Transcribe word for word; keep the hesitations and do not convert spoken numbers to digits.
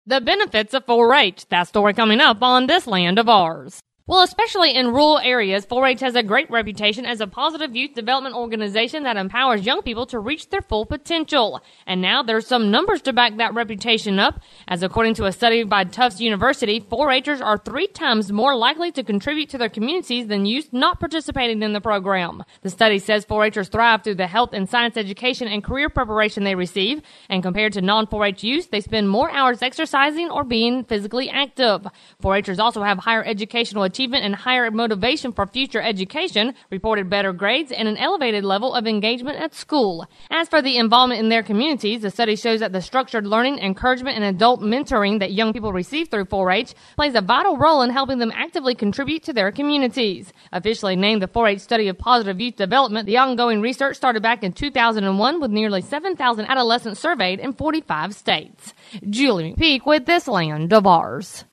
The benefits of four H. That story coming up on This Land of Ours. Well, especially in rural areas, four H has a great reputation as a positive youth development organization that empowers young people to reach their full potential. And now there's some numbers to back that reputation up, as according to a study by Tufts University, four H'ers are three times more likely to contribute to their communities than youth not participating in the program. The study says four H'ers thrive through the health and science education and career preparation they receive, and compared to non four H youth, they spend more hours exercising or being physically active. four H'ers also have higher educational achievement and higher motivation for future education, reported better grades, and an elevated level of engagement at school. As for the involvement in their communities, the study shows that the structured learning, encouragement, and adult mentoring that young people receive through four H plays a vital role in helping them actively contribute to their communities. Officially named the four H Study of Positive Youth Development, the ongoing research started back in two thousand one with nearly seven thousand adolescents surveyed in forty-five states. Julie McPeak with This Land of Ours.